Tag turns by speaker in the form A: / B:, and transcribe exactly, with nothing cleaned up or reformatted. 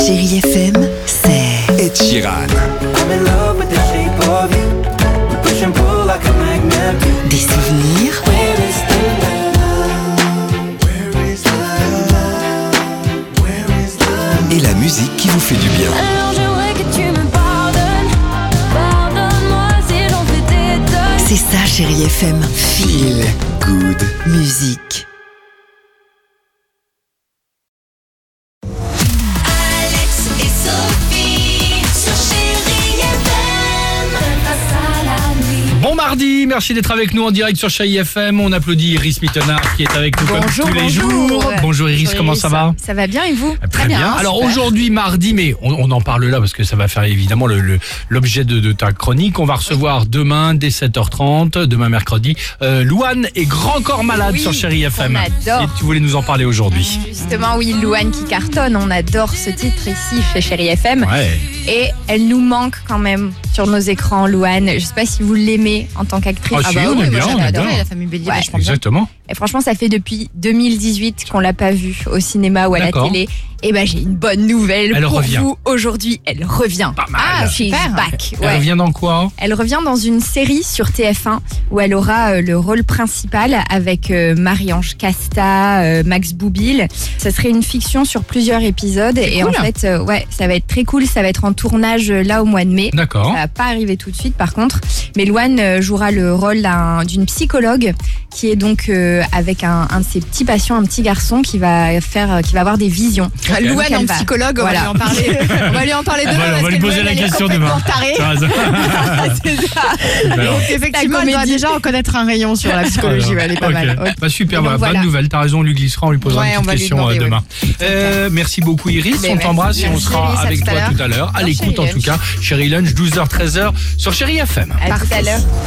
A: Chérie F M, c'est
B: Ed Sheeran.
A: des souvenirs,
B: Et la musique qui vous fait du bien.
C: Alors j'aimerais que tu me pardonnes. Pardonne-moi si j'en fais des tonnes.
A: c'est ça Chérie F M.
B: Feel good.
A: Musique.
C: Alex et Sophie sur Chérie F M. Face à la nuit.
D: Bon mardi, merci d'être avec nous en direct sur Chérie F M. On applaudit Iris Mittenard qui est avec nous
E: Bonjour,
D: comme tous les
E: bonjour.
D: jours. Bonjour Iris,
E: Bonjour,
D: comment
E: Iris.
D: ça va?
E: Ça va bien et vous?
D: Très bien. Alors aujourd'hui mardi, mais on, on en parle là parce que ça va faire évidemment le- le- l'objet de, de ta chronique. On va recevoir demain dès sept heures trente, demain mercredi, euh, Louane et Grand Corps Malade
E: Oui,
D: sur Chérie F M.
E: on adore.
D: Et tu voulais nous en parler aujourd'hui.
E: Justement, oui, Louane qui cartonne, on adore ce titre ici chez Chérie F M.
D: Ouais.
E: Et elle nous manque quand même sur nos écrans, Louane. Je sais pas si vous l'aimez en tant qu'actrice.
D: Ah, si, on aime bien, on adore.
F: la famille Bélier,
E: Ouais.
F: vachement bien.
D: Exactement.
E: Et franchement, ça fait depuis deux mille dix-huit qu'on l'a pas vue au cinéma ou à la
D: D'accord.
E: télé. Et ben, j'ai une bonne nouvelle
D: Elle
E: pour
D: revient.
E: vous aujourd'hui. Elle revient.
D: Pas mal.
E: Ah, she's
F: super.
E: back.
D: Elle
E: Ouais.
D: revient dans quoi?
E: Elle revient dans une série sur T F un où elle aura euh, le rôle principal avec euh, Marie-Ange Casta, euh, Max Boublil. Ça serait une fiction sur plusieurs épisodes et
F: cool.
E: en fait, euh, ouais, ça va être très cool. Ça va être en tournage euh, là au mois de mai.
D: D'accord.
E: Ça va pas arriver tout de suite par contre. Mais Louane euh, jouera le rôle d'un- d'une psychologue qui est donc euh, avec un, un de ses petits patients, un petit garçon qui va faire, euh, qui va avoir des visions.
D: Ok.
F: Louane
E: Donc,
F: en
E: elle va-
F: psychologue, on
E: Voilà.
F: va lui en parler. On va lui en parler
D: On
F: demain.
D: va, on
F: parce
D: va lui
F: qu'elle
D: poser
F: veut
D: la
F: aller
D: question
F: complètement
D: demain.
F: tarée.
D: T'as raison.
E: C'est ça.
D: Super.
F: Donc, effectivement, elle doit
E: comédie.
F: déjà en connaître un rayon sur la psychologie. Ouais, elle est pas
D: Ok.
F: mal. Ouais.
D: Bah, super,
E: Et donc,
D: bah,
E: voilà.
D: bonne nouvelle, t'as raison, on lui glissera, on lui posera
F: Ouais,
D: une
F: on
D: petite
F: va lui
D: question
F: demander,
D: euh, demain.
F: ouais.
D: Euh, merci beaucoup Iris,
E: Mais
D: on
E: merci.
D: t'embrasse et on
F: Merci,
D: sera
F: Iris, à
D: avec
F: tout à
D: toi
F: l'heure.
D: tout à l'heure. À
F: Sur
D: l'écoute en
F: Chérie
D: tout cas, Chérie Lunch, douze heures treize heures sur Chérie F M.
E: À tout à l'heure.